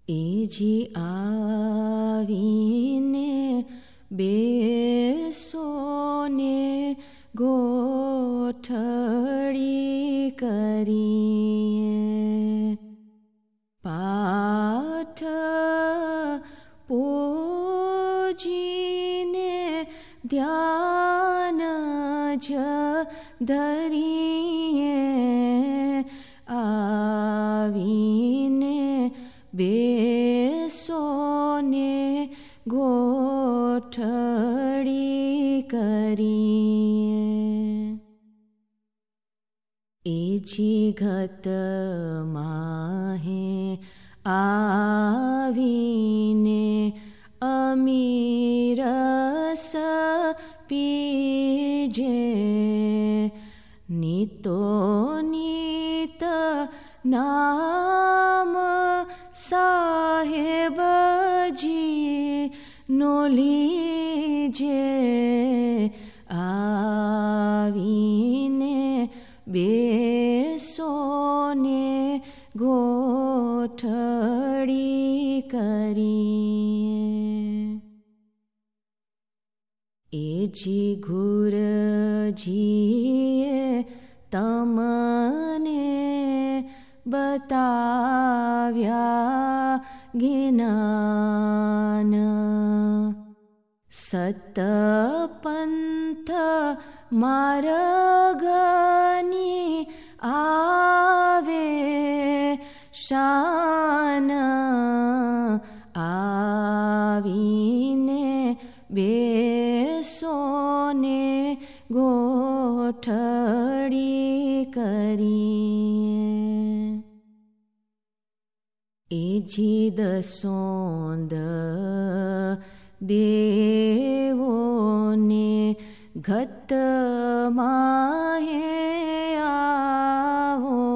એજી આવીને બેસો ને ગોઠડી કરીએ, પાઠ પૂજીને ધ્યાન જ ધરીએ, આવીને બેસો ને ગોઠડી કરીએ. એજી ઘત માહે આવીને અમીરસ પીજે, નીતો નીત નામ સાહેબજી નો લીજે, આવીને બેસો ને ગોઠડી કરીએ. એજી ગુરજીએ તમને બતાવ્યા જ્ઞાન, સતપંથ માર્ગની આવે શાન, આવીને બેસો ને ગોઠડી કરીએ. એજી દસોંદ દેવોને ઘત માહે આવો,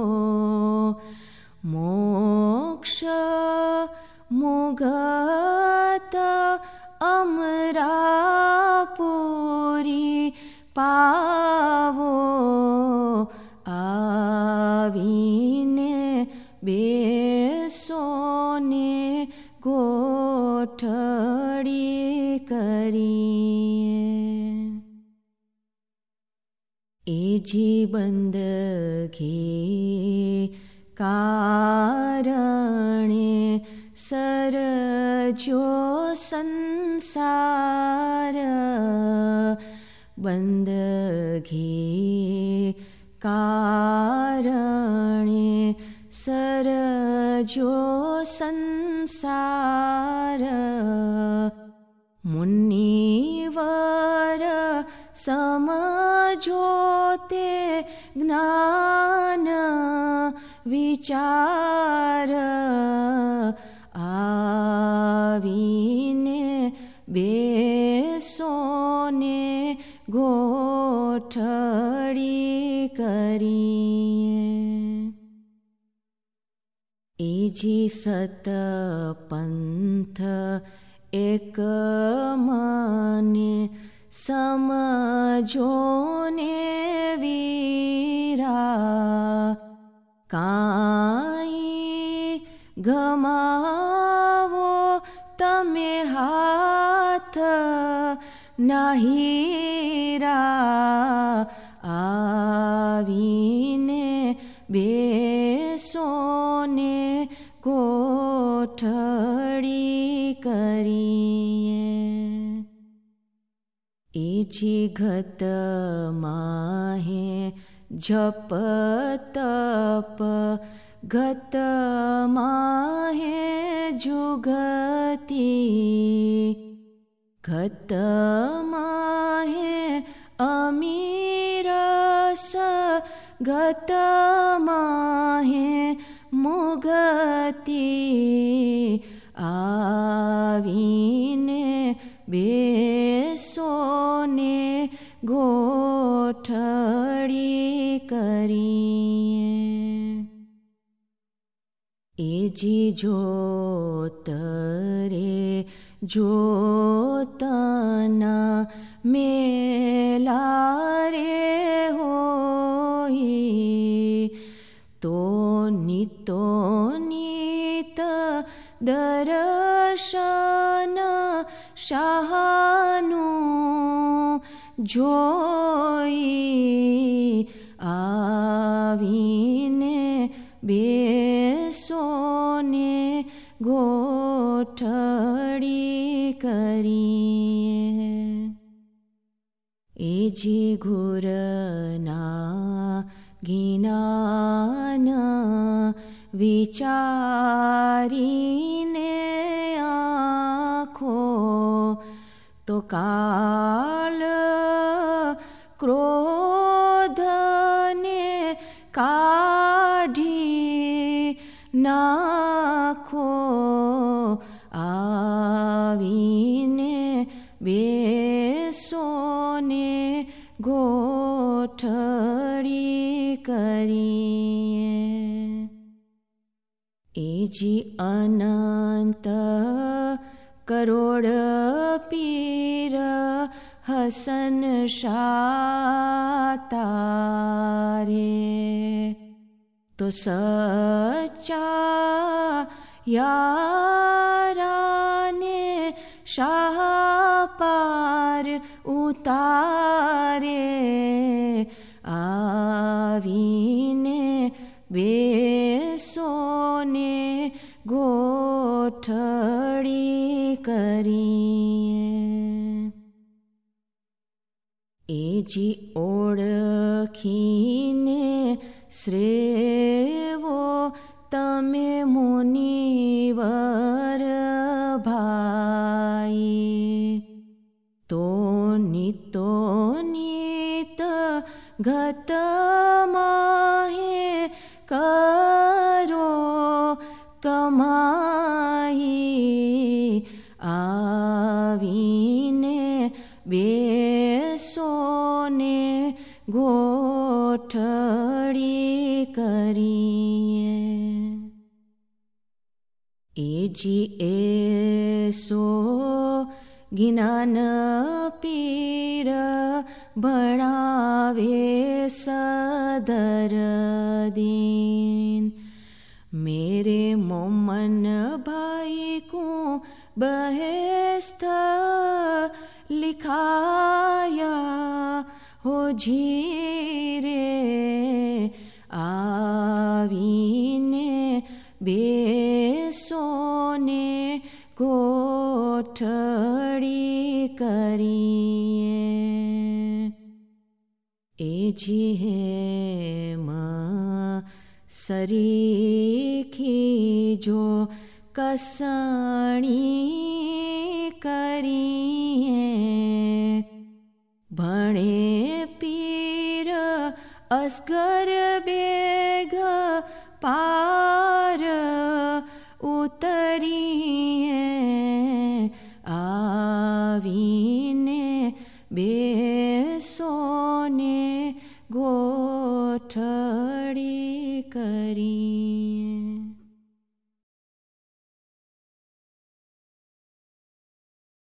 મોક્ષ મુગત અમરાપુરી પાવો, આવીને બેસો ને ગોઠડી કરીએ. એજી બંદગી કારણે સરજો સંસાર, બંદગી કારણે સરજો સંસાર, મુનિવર સમજો તે જ્ઞાન વિચાર, આવીને બેસો ને ગોઠડી કરીએ. એજી સતપંથ એક મને સમજો ને વીરા, કાંઈ ગમાવો તમે હાથ નાહીરા, આવીને બેસો ને ગોઠડી કરીએ. એજી ઘત માહે જપ તપ, ઘત માહે જુગતી, ઘત માહે અમીરસ, ઘત માહે મુગતી, આવીને બેસો ને ગોઠડી કરીએ. એજી જોત રે જોતના મેલા રે હોય, તો નિત દર્શન શાહનું જોઈ આવીને બેસોને ગોઠડી કરીએ. એ જે ગુરના જ્ઞાન વિચારીને આંખો તો કાલ ક્રોધને કાઢી નાખો. આવીને બેસોને ગોઠડી કરીએ. એ જી અનંત કરોડ પીર હસન શાહ તારે તો સચ્ચા યારાને શાહ પાર ઉતારે. આવીને બેસોને ગોઠડી કરીએ. એ જી ઓળખીને શ્રેવો તમે મુનિવર ભાઈ તો નિત ગત માહે કરો કમાઈ. આવીને બેસોને ગોઠડી કરીએ. એ જી એસો જ્ઞાન પીર ભણાવે સદર દીન. મેરે મોમન ભાઈ કો બહેસ્ત લિખાયા હો જીરે. આવીને બેસોને ગોઠડી કરીએ. એ જી હેમ સરીખી જો કસણી કરીએ. ભણે પીર અસગર બેગ પાર ઉતરીએ. આવીને બેસોને ગોઠડી કરી.